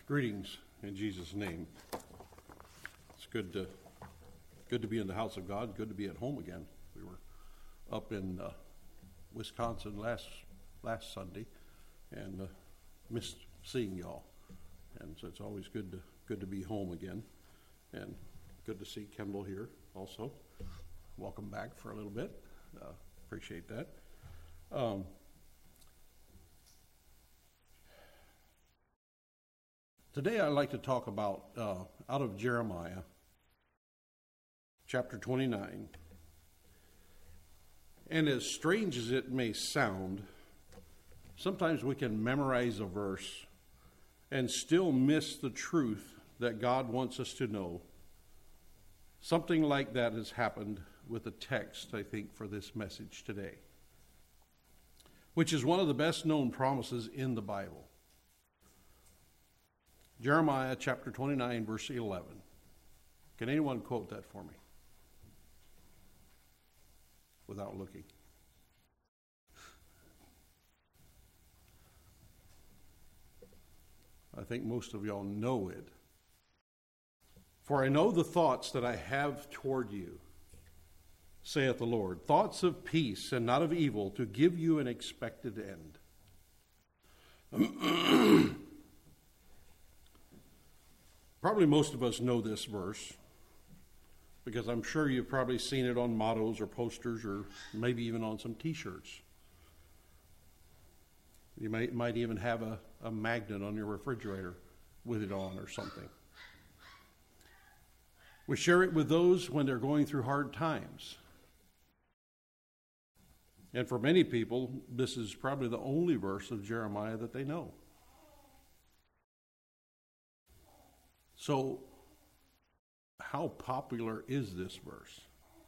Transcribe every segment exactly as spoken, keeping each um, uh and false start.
Greetings in Jesus' name. It's good to good to be in the house of God. Good to be at home again. We were up in uh, Wisconsin last last Sunday and uh, missed seeing y'all. And so it's always good to good to be home again. And good to see Kendall here also. Welcome back for a little bit. Uh, appreciate that. Um, Today I'd like to talk about, uh, out of Jeremiah, chapter twenty-nine. And as strange as it may sound, sometimes we can memorize a verse and still miss the truth that God wants us to know. Something like that has happened with the text, I think, for this message today, which is one of the best known promises in the Bible. Jeremiah chapter twenty-nine, verse eleven. Can anyone quote that for me? Without looking. I think most of y'all know it. For I know the thoughts that I have toward you, saith the Lord, thoughts of peace and not of evil, to give you an expected end. Probably most of us know this verse because I'm sure you've probably seen it on mottos or posters or maybe even on some t-shirts. You might, might even have a, a magnet on your refrigerator with it on or something. We share it with those when they're going through hard times. And for many people, this is probably the only verse of Jeremiah that they know. So, how popular is this verse?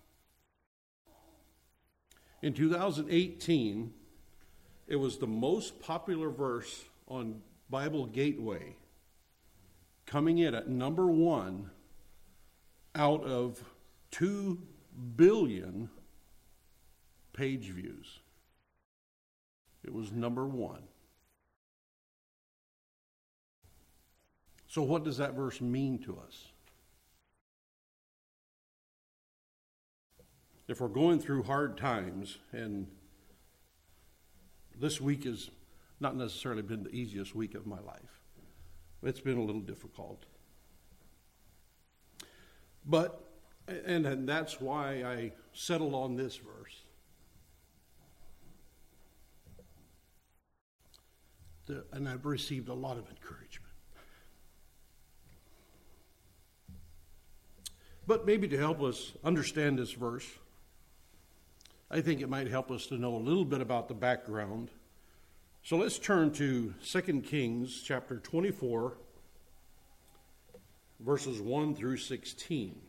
In two thousand eighteen, it was the most popular verse on Bible Gateway, coming in at number one out of two billion page views. It was number one. So what does that verse mean to us? If we're going through hard times, and this week has not necessarily been the easiest week of my life. It's been a little difficult. But, and, and that's why I settled on this verse. The, and I've received a lot of encouragement. But maybe to help us understand this verse, I think it might help us to know a little bit about the background. So let's turn to Second Kings chapter twenty-four, verses one through sixteen.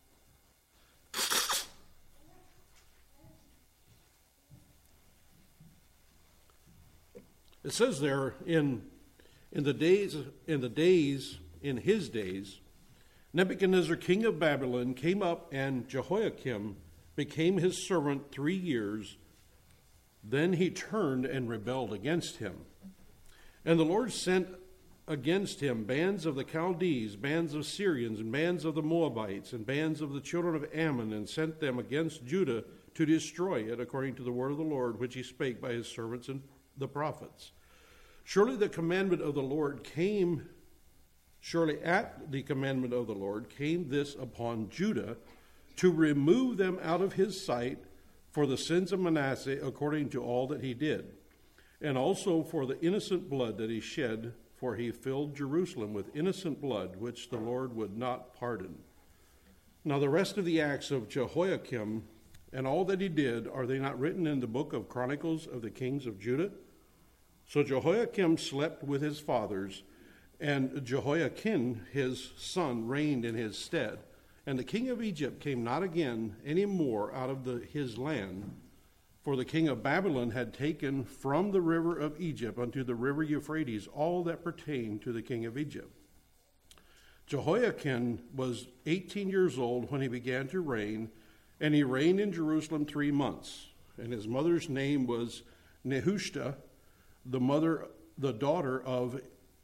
It says there, in in the days in the days in his days, Nebuchadnezzar, king of Babylon, came up, and Jehoiakim became his servant three years. Then he turned and rebelled against him. And the Lord sent against him bands of the Chaldees, bands of Syrians, and bands of the Moabites, and bands of the children of Ammon, and sent them against Judah to destroy it, according to the word of the Lord, which he spake by his servants and the prophets. Surely the commandment of the Lord came Surely at the commandment of the Lord came this upon Judah, to remove them out of his sight for the sins of Manasseh, according to all that he did, and also for the innocent blood that he shed, for he filled Jerusalem with innocent blood, which the Lord would not pardon. Now the rest of the acts of Jehoiakim and all that he did, are they not written in the book of Chronicles of the kings of Judah? So Jehoiakim slept with his fathers, and Jehoiakim his son reigned in his stead. And the king of Egypt came not again any more out of the, his land, for the king of Babylon had taken from the river of Egypt unto the river Euphrates all that pertained to the king of Egypt. Jehoiakim was eighteen years old when he began to reign, and he reigned in Jerusalem three months. And his mother's name was Nehushta, the mother, the daughter of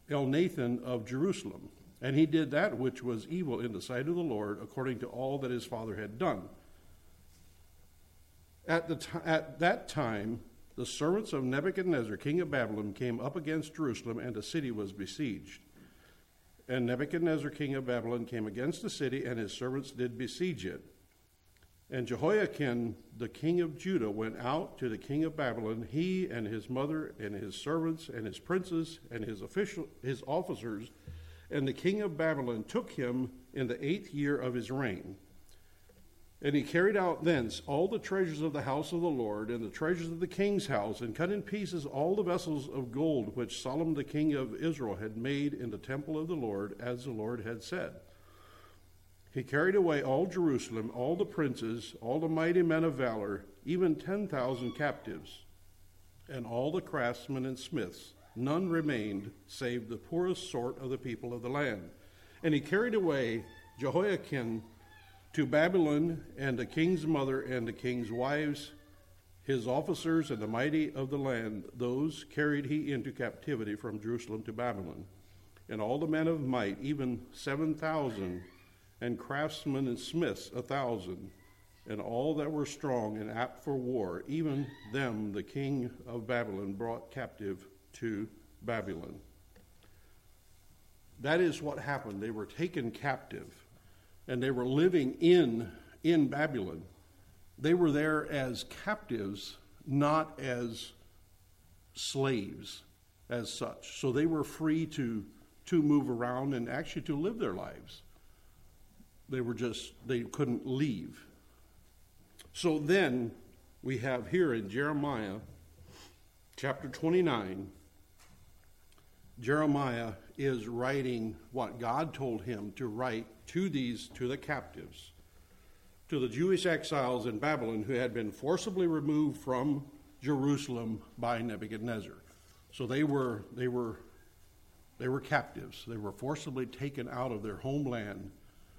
Elnathan of Jerusalem. And he did that which was evil in the sight of the Lord, according to all that his father had done. At, the t- at that time, the servants of Nebuchadnezzar, king of Babylon, came up against Jerusalem, and the city was besieged. And Nebuchadnezzar, king of Babylon, came against the city, and his servants did besiege it. And Jehoiakim, the king of Judah, went out to the king of Babylon, he and his mother and his servants and his princes and his official, his officers. And the king of Babylon took him in the eighth year of his reign. And he carried out thence all the treasures of the house of the Lord and the treasures of the king's house, and cut in pieces all the vessels of gold which Solomon the king of Israel had made in the temple of the Lord, as the Lord had said. He carried away all Jerusalem, all the princes, all the mighty men of valor, even ten thousand captives, and all the craftsmen and smiths. None remained, save the poorest sort of the people of the land. And he carried away Jehoiakim to Babylon, and the king's mother and the king's wives, his officers, and the mighty of the land. Those carried he into captivity from Jerusalem to Babylon. And all the men of might, even seven thousand, and craftsmen and smiths a thousand, and all that were strong and apt for war, even them the king of Babylon brought captive to Babylon. That is what happened. They were taken captive, and they were living in, in Babylon. They were there as captives, not as slaves as such. So they were free to, to move around and actually to live their lives. They were just, they couldn't leave. So then we have here in Jeremiah chapter twenty-nine, Jeremiah is writing what God told him to write to these, to the captives, to the Jewish exiles in Babylon who had been forcibly removed from Jerusalem by Nebuchadnezzar. So they were, they were, they were captives. They were forcibly taken out of their homeland.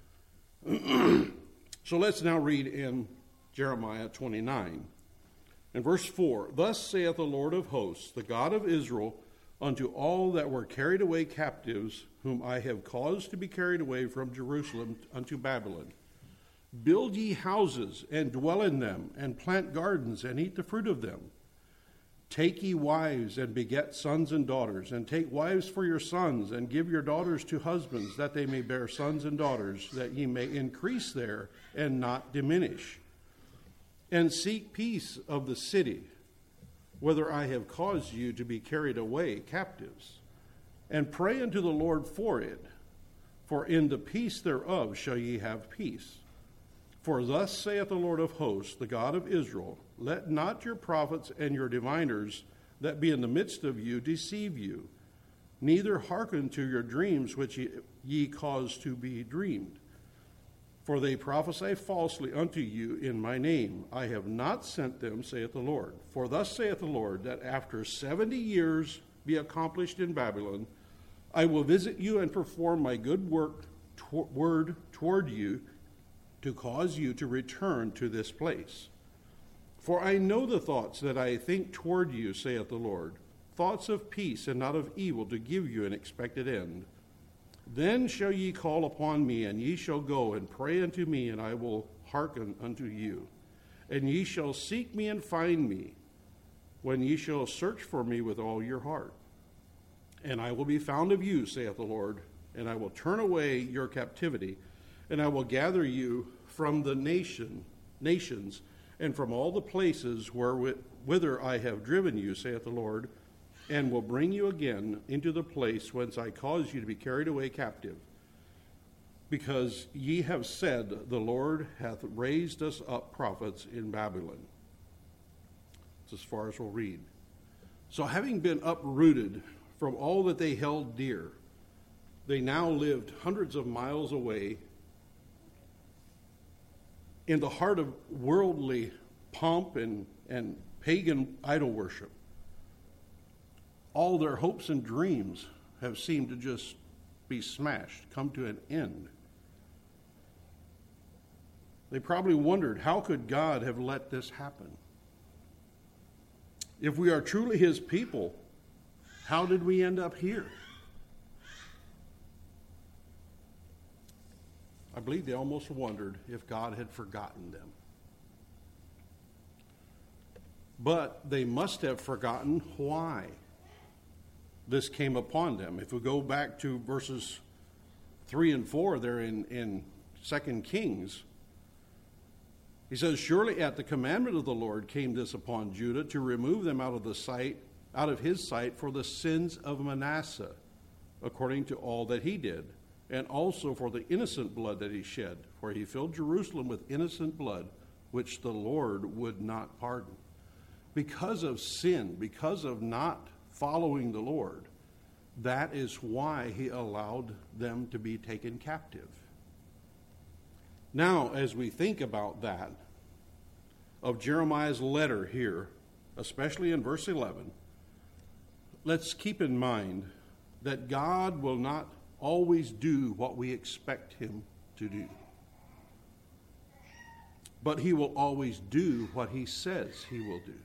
So let's now read in Jeremiah twenty-nine. In verse four, "Thus saith the Lord of hosts, the God of Israel, unto all that were carried away captives, whom I have caused to be carried away from Jerusalem unto Babylon. Build ye houses, and dwell in them, and plant gardens, and eat the fruit of them. Take ye wives, and beget sons and daughters, and take wives for your sons, and give your daughters to husbands, that they may bear sons and daughters, that ye may increase there, and not diminish. And seek peace of the city, whither I have caused you to be carried away captives, and pray unto the Lord for it, for in the peace thereof shall ye have peace. For thus saith the Lord of hosts, the God of Israel, let not your prophets and your diviners that be in the midst of you deceive you, neither hearken to your dreams which ye, ye cause to be dreamed. For they prophesy falsely unto you in my name. I have not sent them, saith the Lord. For thus saith the Lord, that after seventy years be accomplished in Babylon, I will visit you and perform my good work to- word toward you, to cause you to return to this place. For I know the thoughts that I think toward you, saith the Lord, thoughts of peace and not of evil, to give you an expected end. Then shall ye call upon me, and ye shall go and pray unto me, and I will hearken unto you. And ye shall seek me and find me, when ye shall search for me with all your heart. And I will be found of you, saith the Lord, and I will turn away your captivity, and I will gather you from the nation, nations, and from all the places where, whither I have driven you, saith the Lord, and will bring you again into the place whence I caused you to be carried away captive. Because ye have said, the Lord hath raised us up prophets in Babylon." That's as far as we'll read. So having been uprooted from all that they held dear, they now lived hundreds of miles away in the heart of worldly pomp and, and pagan idol worship. All their hopes and dreams have seemed to just be smashed, come to an end. They probably wondered, how could God have let this happen? If we are truly his people, how did we end up here? I believe they almost wondered if God had forgotten them. But they must have forgotten why this came upon them. If we go back to verses three and four there in, in Second Kings, he says, surely at the commandment of the Lord came this upon Judah to remove them out of the sight, out of his sight for the sins of Manasseh, according to all that he did, and also for the innocent blood that he shed, for he filled Jerusalem with innocent blood, which the Lord would not pardon. Because of sin, because of not following the Lord, that is why he allowed them to be taken captive. Now, as we think about that, of Jeremiah's letter here, especially in verse eleven, let's keep in mind that God will not always do what we expect him to do. But he will always do what he says he will do.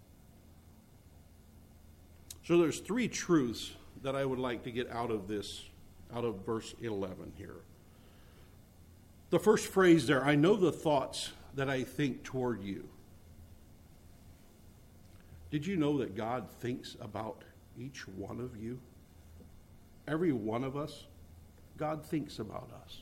So there's three truths that I would like to get out of this, out of verse eleven here. The first phrase there, I know the thoughts that I think toward you. Did you know that God thinks about each one of you? Every one of us, God thinks about us.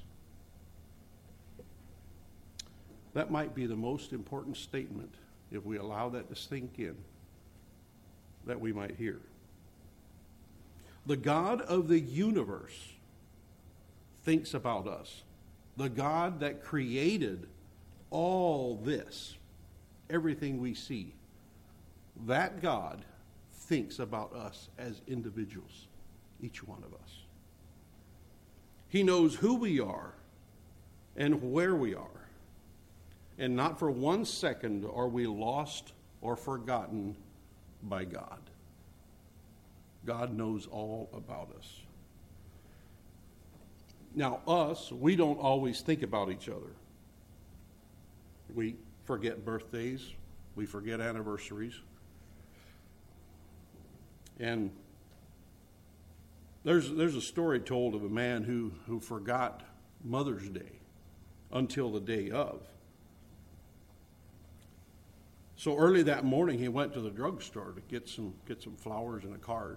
That might be the most important statement, if we allow that to sink in, that we might hear. The God of the universe thinks about us. The God that created all this, everything we see, that God thinks about us as individuals, each one of us. He knows who we are and where we are. And not for one second are we lost or forgotten by God. God knows all about us. Now, us, we don't always think about each other. We forget birthdays. We forget anniversaries. And there's there's a story told of a man who, who forgot Mother's Day until the day of. So early that morning, he went to the drugstore to get some get some flowers and a card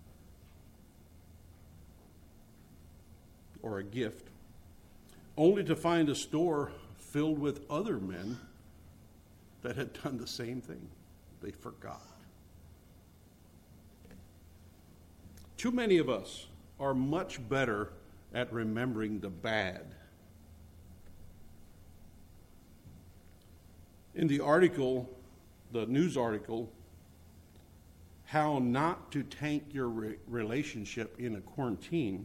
or a gift, only to find a store filled with other men that had done the same thing. They forgot. Too many of us are much better at remembering the bad. In the article, the news article, How Not to Tank Your Re- Relationship in a Quarantine,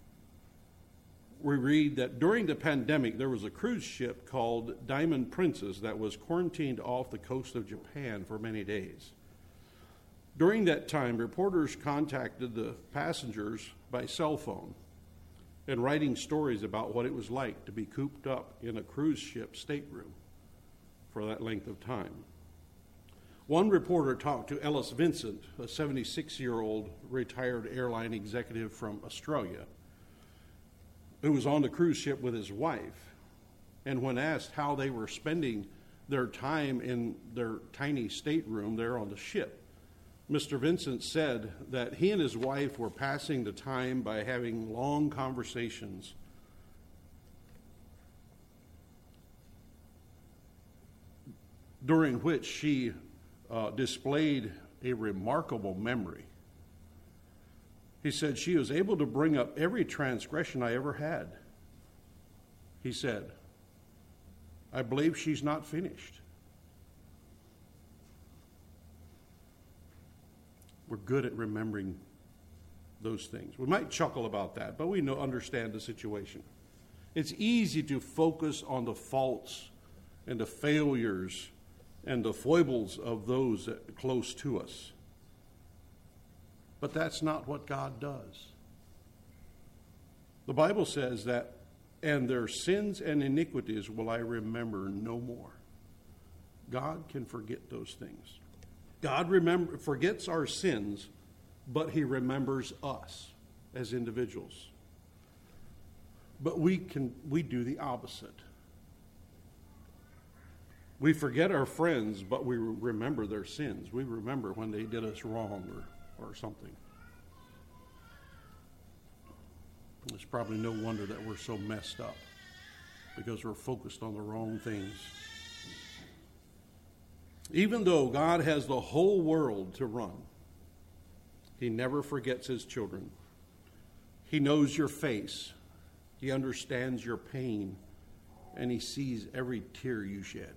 we read that during the pandemic, there was a cruise ship called Diamond Princess that was quarantined off the coast of Japan for many days. During that time, reporters contacted the passengers by cell phone and writing stories about what it was like to be cooped up in a cruise ship stateroom for that length of time. One reporter talked to Ellis Vincent, a seventy-six-year-old retired airline executive from Australia, who was on the cruise ship with his wife. And when asked how they were spending their time in their tiny stateroom there on the ship, Mister Vincent said that he and his wife were passing the time by having long conversations during which she uh, displayed a remarkable memory. He said, she was able to bring up every transgression I ever had. He said, I believe she's not finished. We're good at remembering those things. We might chuckle about that, but we know, understand the situation. It's easy to focus on the faults and the failures and the foibles of those that are close to us. But that's not what God does. The Bible says that, and their sins and iniquities will I remember no more. God can forget those things. God remember, forgets our sins, but he remembers us as individuals. But we can we do the opposite. We forget our friends, but we remember their sins. We remember when they did us wrong or, or something. It's probably no wonder that we're so messed up, because we're focused on the wrong things. Even though God has the whole world to run, He never forgets His children. He knows your face. He understands your pain, and He sees every tear you shed.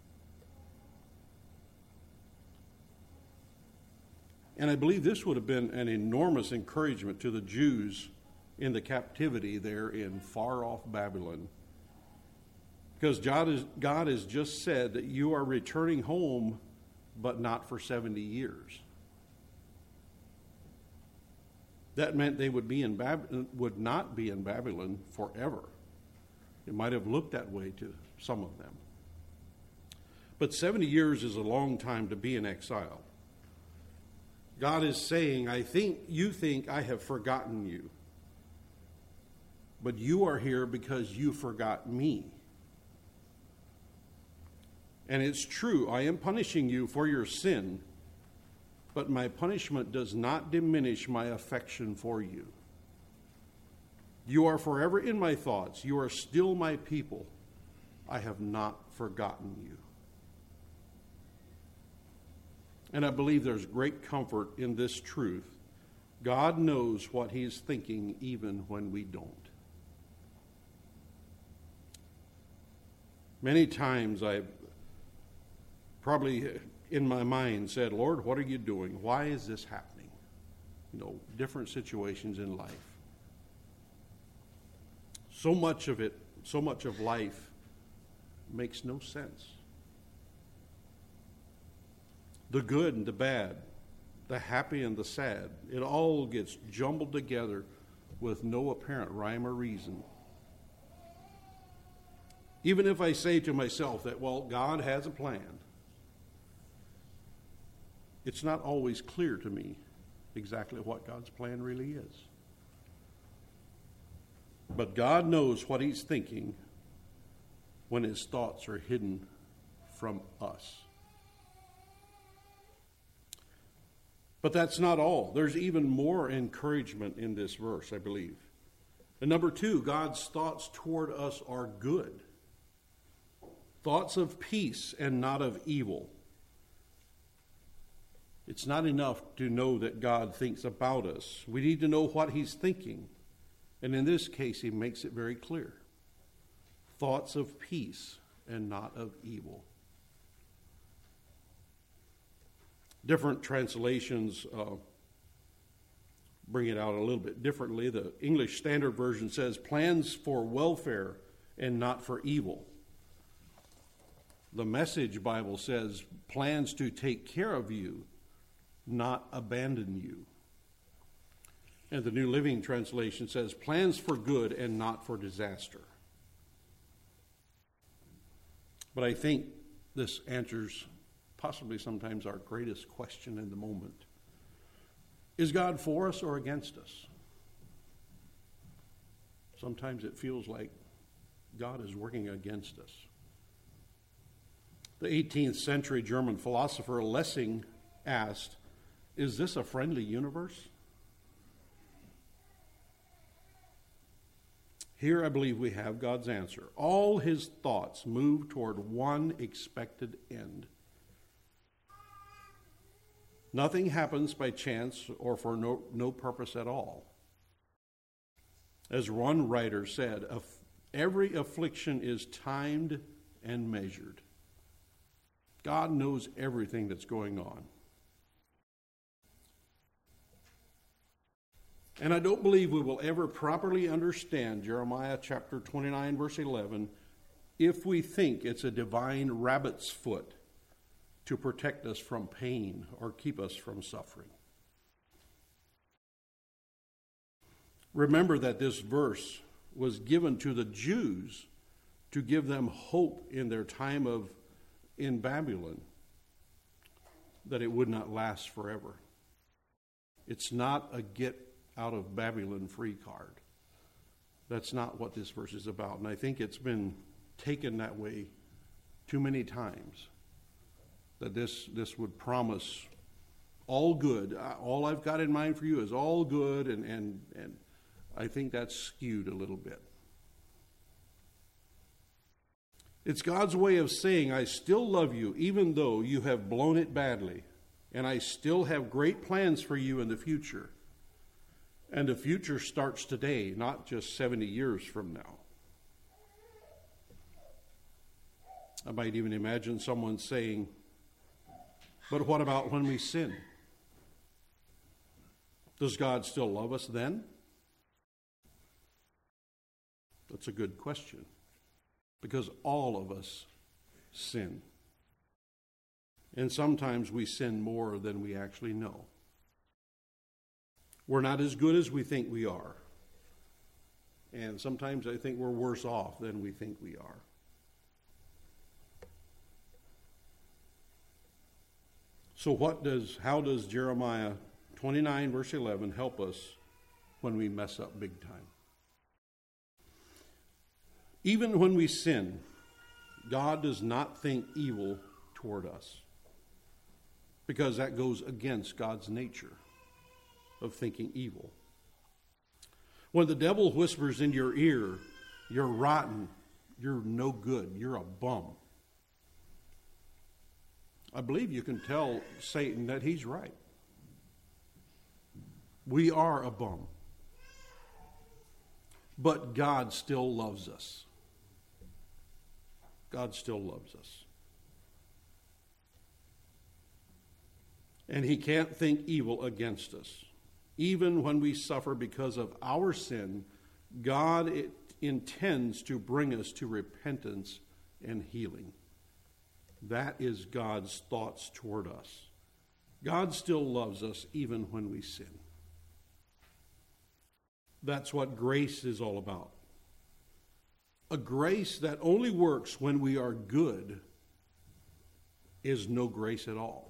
And I believe this would have been an enormous encouragement to the Jews in the captivity there in far-off Babylon. Because God, is, God has just said that you are returning home, but not for seventy years. That meant they would be in Bab- would not be in Babylon forever. It might have looked that way to some of them. But seventy years is a long time to be in exile. God is saying, I think you think I have forgotten you. But you are here because you forgot me. And it's true, I am punishing you for your sin, but my punishment does not diminish my affection for you. You are forever in my thoughts. You are still my people. I have not forgotten you. And I believe there's great comfort in this truth. God knows what He's thinking even when we don't. Many times I've probably in my mind said, Lord, what are you doing? Why is this happening? You know, different situations in life. So much of it, so much of life makes no sense. The good and the bad, the happy and the sad, it all gets jumbled together with no apparent rhyme or reason. Even if I say to myself that, well, God has a plan, it's not always clear to me exactly what God's plan really is. But God knows what He's thinking when His thoughts are hidden from us. But that's not all. There's even more encouragement in this verse, I believe. And number two, God's thoughts toward us are good. Thoughts of peace and not of evil. It's not enough to know that God thinks about us. We need to know what He's thinking. And in this case, He makes it very clear. Thoughts of peace and not of evil. Different translations uh, bring it out a little bit differently. The English Standard Version says, plans for welfare and not for evil. The Message Bible says, plans to take care of you, not abandon you. And the New Living Translation says, plans for good and not for disaster. But I think this answers possibly sometimes our greatest question in the moment. Is God for us or against us? Sometimes it feels like God is working against us. The eighteenth century German philosopher Lessing asked, is this a friendly universe? Here I believe we have God's answer. All His thoughts move toward one expected end. Nothing happens by chance or for no, no purpose at all. As one writer said, every affliction is timed and measured. God knows everything that's going on. And I don't believe we will ever properly understand Jeremiah chapter twenty-nine, verse eleven, if we think it's a divine rabbit's foot to protect us from pain or keep us from suffering. Remember that this verse was given to the Jews to give them hope in their time of in Babylon, that it would not last forever. It's not a get out of Babylon free card. That's not what this verse is about. And I think it's been taken that way too many times, that this, this would promise all good. All I've got in mind for you is all good, and, and, and I think that's skewed a little bit. It's God's way of saying, I still love you, even though you have blown it badly, and I still have great plans for you in the future. And the future starts today, not just seventy years from now. I might even imagine someone saying, but what about when we sin? Does God still love us then? That's a good question, because all of us sin. And sometimes we sin more than we actually know. We're not as good as we think we are. And sometimes I think we're worse off than we think we are. So what does, how does Jeremiah twenty-nine verse eleven help us when we mess up big time? Even when we sin, God does not think evil toward us, because that goes against God's nature of thinking evil. When the devil whispers in your ear, you're rotten, you're no good, you're a bum, I believe you can tell Satan that he's right. We are a bum. But God still loves us. God still loves us. And he can't think evil against us. Even when we suffer because of our sin, God intends to bring us to repentance and healing. That is God's thoughts toward us. God still loves us even when we sin. That's what grace is all about. A grace that only works when we are good is no grace at all.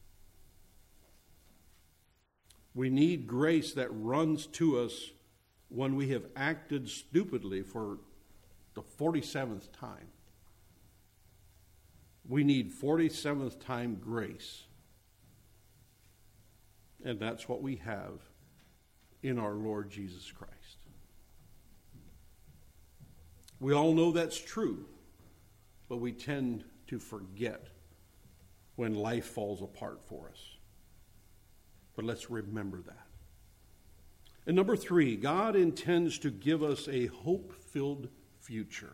We need grace that runs to us when we have acted stupidly for the forty-seventh time. We need forty-seventh time grace. And that's what we have in our Lord Jesus Christ. We all know that's true, but we tend to forget when life falls apart for us. But let's remember that. And number three, God intends to give us a hope-filled future.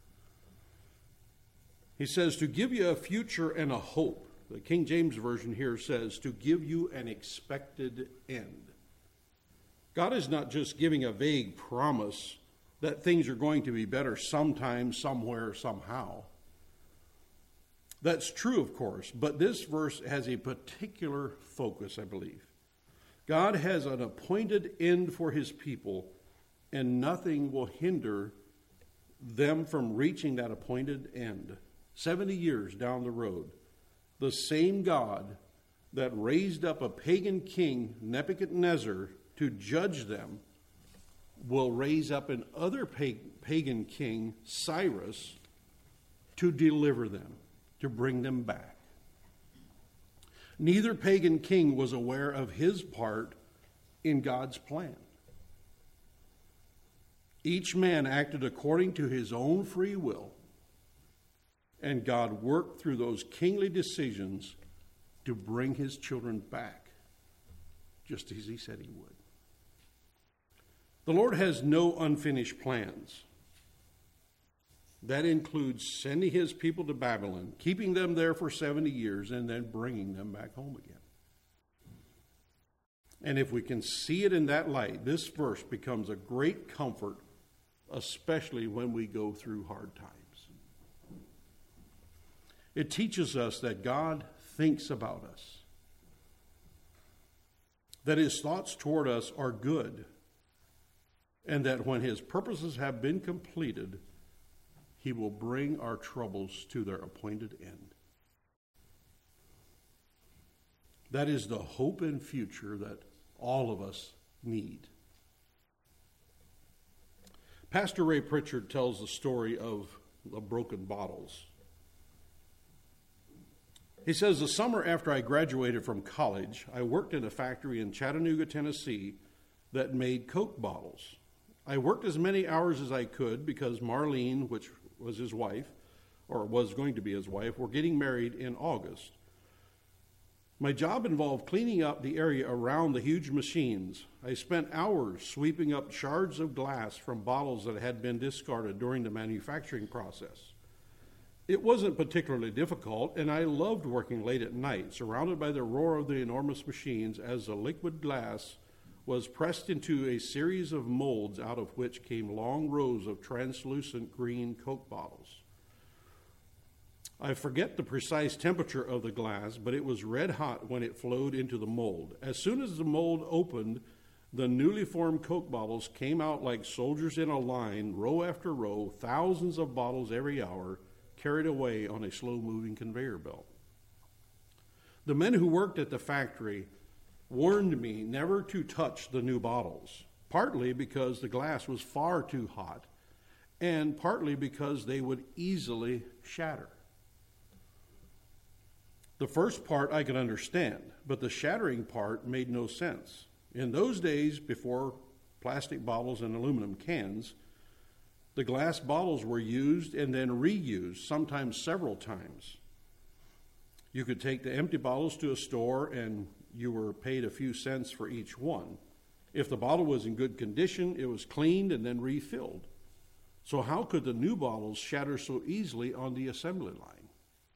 He says to give you a future and a hope. The King James Version here says to give you an expected end. God is not just giving a vague promise that things are going to be better sometime, somewhere, somehow. That's true, of course, but this verse has a particular focus, I believe. God has an appointed end for his people, and nothing will hinder them from reaching that appointed end. seventy years down the road, the same God that raised up a pagan king, Nebuchadnezzar, to judge them, will raise up another pagan king, Cyrus, to deliver them, to bring them back. Neither pagan king was aware of his part in God's plan. Each man acted according to his own free will, and God worked through those kingly decisions to bring his children back, just as he said he would. The Lord has no unfinished plans. That includes sending his people to Babylon, keeping them there for seventy years, and then bringing them back home again. And if we can see it in that light, this verse becomes a great comfort, especially when we go through hard times. It teaches us that God thinks about us, that his thoughts toward us are good, and that when his purposes have been completed, he will bring our troubles to their appointed end. That is the hope and future that all of us need. Pastor Ray Pritchard tells the story of the broken bottles. He says, the summer after I graduated from college, I worked in a factory in Chattanooga, Tennessee that made Coke bottles. I worked as many hours as I could because Marlene, which was his wife, or was going to be his wife, were getting married in August. My job involved cleaning up the area around the huge machines. I spent hours sweeping up shards of glass from bottles that had been discarded during the manufacturing process. It wasn't particularly difficult, and I loved working late at night, surrounded by the roar of the enormous machines as the liquid glass was pressed into a series of molds out of which came long rows of translucent green Coke bottles. I forget the precise temperature of the glass, but it was red hot when it flowed into the mold. As soon as the mold opened, the newly formed Coke bottles came out like soldiers in a line, row after row, thousands of bottles every hour, carried away on a slow-moving conveyor belt. The men who worked at the factory warned me never to touch the new bottles, partly because the glass was far too hot, and partly because they would easily shatter. The first part I could understand, but the shattering part made no sense. In those days, before plastic bottles and aluminum cans, the glass bottles were used and then reused, sometimes several times. You could take the empty bottles to a store and you were paid a few cents for each one. If the bottle was in good condition, it was cleaned and then refilled. So how could the new bottles shatter so easily on the assembly line?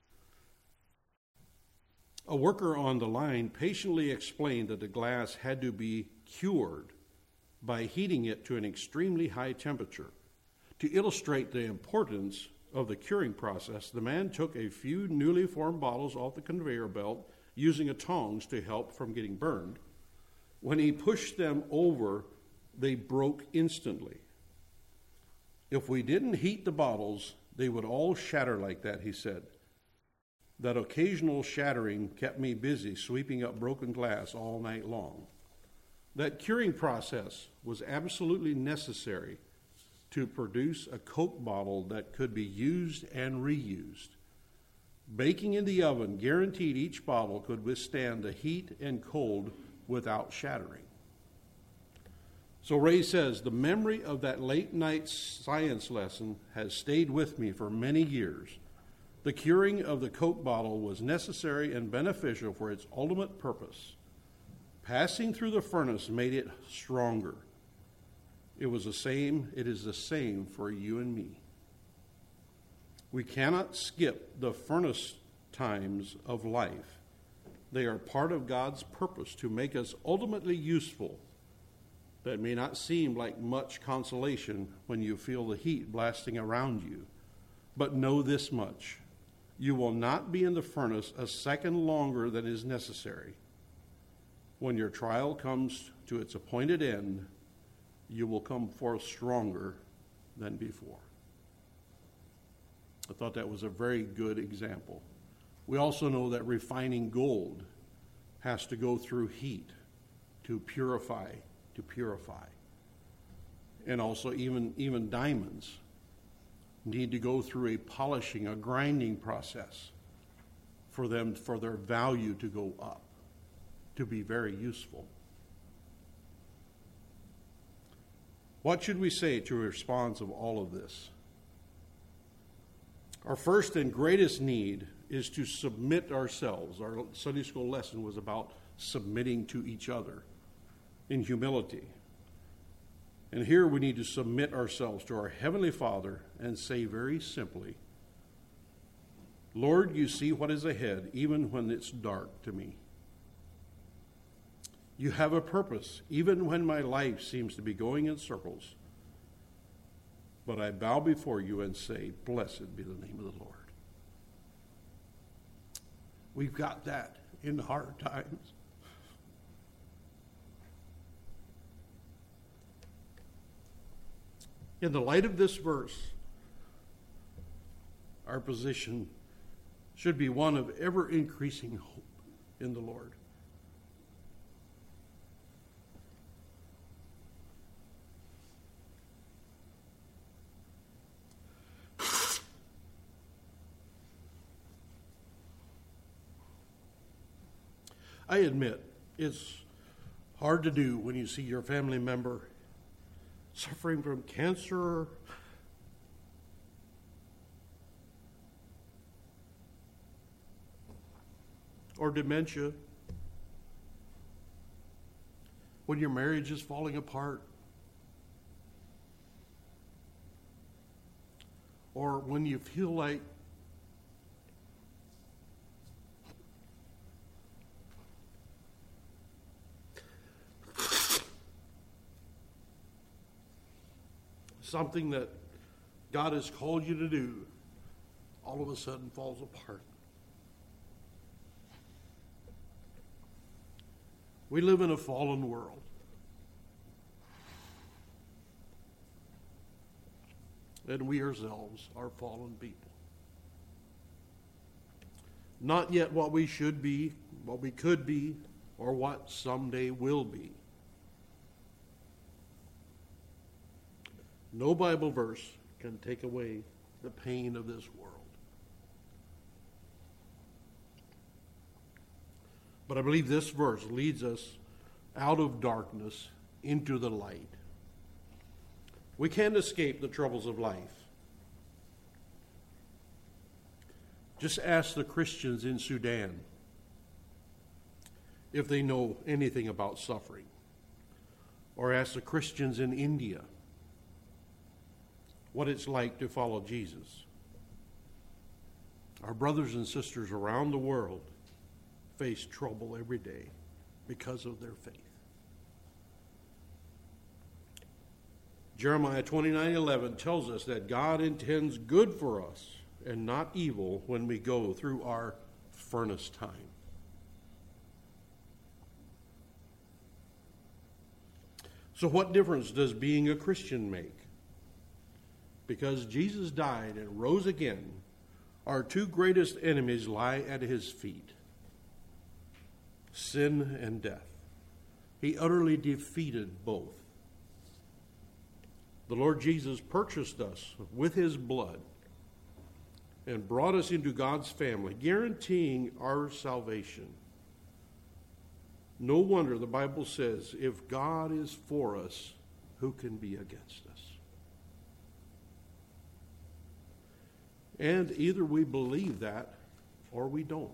A worker on the line patiently explained that the glass had to be cured by heating it to an extremely high temperature. To illustrate the importance of the curing process, the man took a few newly formed bottles off the conveyor belt using a tongs to help from getting burned. When he pushed them over, they broke instantly. If we didn't heat the bottles, they would all shatter like that, he said. That occasional shattering kept me busy sweeping up broken glass all night long. That curing process was absolutely necessary to produce a Coke bottle that could be used and reused. Baking in the oven guaranteed each bottle could withstand the heat and cold without shattering. So Ray says, the memory of that late night science lesson has stayed with me for many years. The curing of the Coke bottle was necessary and beneficial for its ultimate purpose. Passing through the furnace made it stronger. It was the same, it is the same for you and me. We cannot skip the furnace times of life. They are part of God's purpose to make us ultimately useful. That may not seem like much consolation when you feel the heat blasting around you. But know this much. You will not be in the furnace a second longer than is necessary. When your trial comes to its appointed end, you will come forth stronger than before. I thought that was a very good example. We also know that refining gold has to go through heat to purify, to purify. And also even, even diamonds need to go through a polishing, a grinding process for them, for their value to go up, to be very useful. What should we say to a response of all of this? Our first and greatest need is to submit ourselves. Our Sunday school lesson was about submitting to each other in humility. And here we need to submit ourselves to our Heavenly Father and say very simply, Lord, you see what is ahead, even when it's dark to me. You have a purpose, even when my life seems to be going in circles. But I bow before you and say, blessed be the name of the Lord. We've got that in hard times. In the light of this verse, our position should be one of ever-increasing hope in the Lord. I admit, it's hard to do when you see your family member suffering from cancer or dementia, when your marriage is falling apart, or when you feel like something that God has called you to do all of a sudden falls apart. We live in a fallen world. And we ourselves are fallen people. Not yet what we should be, what we could be, or what someday will be. No Bible verse can take away the pain of this world. But I believe this verse leads us out of darkness into the light. We can't escape the troubles of life. Just ask the Christians in Sudan if they know anything about suffering. Or ask the Christians in India what it's like to follow Jesus. Our brothers and sisters around the world face trouble every day because of their faith. Jeremiah twenty-nine eleven tells us that God intends good for us and not evil when we go through our furnace time. So what difference does being a Christian make? Because Jesus died and rose again, our two greatest enemies lie at his feet: sin and death. He utterly defeated both. The Lord Jesus purchased us with his blood and brought us into God's family, guaranteeing our salvation. No wonder the Bible says, if God is for us, who can be against us? And either we believe that or we don't.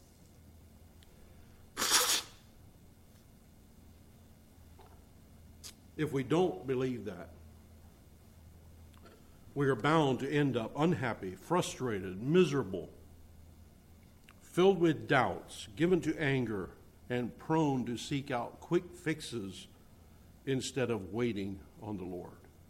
If we don't believe that, we are bound to end up unhappy, frustrated, miserable, filled with doubts, given to anger, and prone to seek out quick fixes instead of waiting on the Lord.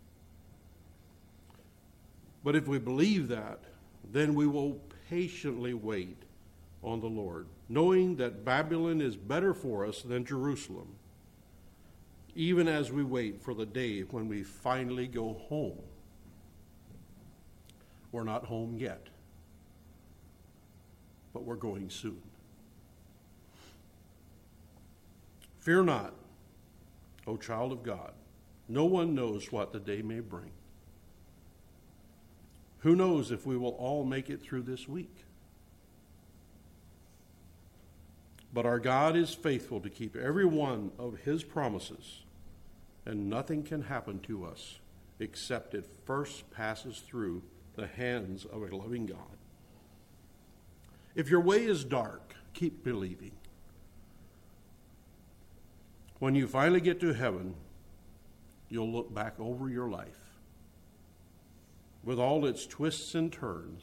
But if we believe that, then we will patiently wait on the Lord, knowing that Babylon is better for us than Jerusalem, even as we wait for the day when we finally go home. We're not home yet, but we're going soon. Fear not, O child of God. No one knows what the day may bring. Who knows if we will all make it through this week? But our God is faithful to keep every one of his promises, and nothing can happen to us except it first passes through the hands of a loving God. If your way is dark, keep believing. When you finally get to heaven, you'll look back over your life with all its twists and turns,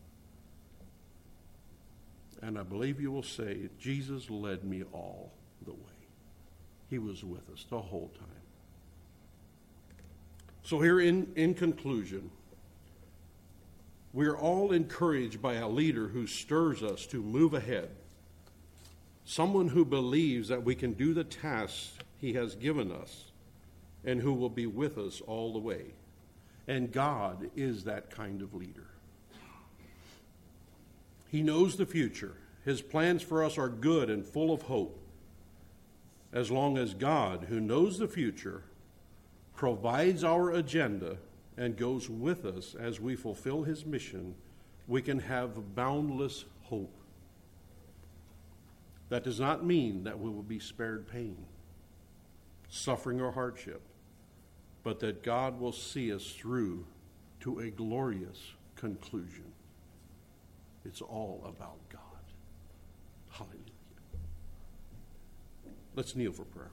and I believe you will say, Jesus led me all the way. He was with us the whole time. So here in, in conclusion, we are all encouraged by a leader who stirs us to move ahead, someone who believes that we can do the tasks he has given us and who will be with us all the way. And God is that kind of leader. He knows the future. His plans for us are good and full of hope. As long as God, who knows the future, provides our agenda and goes with us as we fulfill his mission, we can have boundless hope. That does not mean that we will be spared pain, suffering, or hardship, but that God will see us through to a glorious conclusion. It's all about God. Hallelujah. Let's kneel for prayer.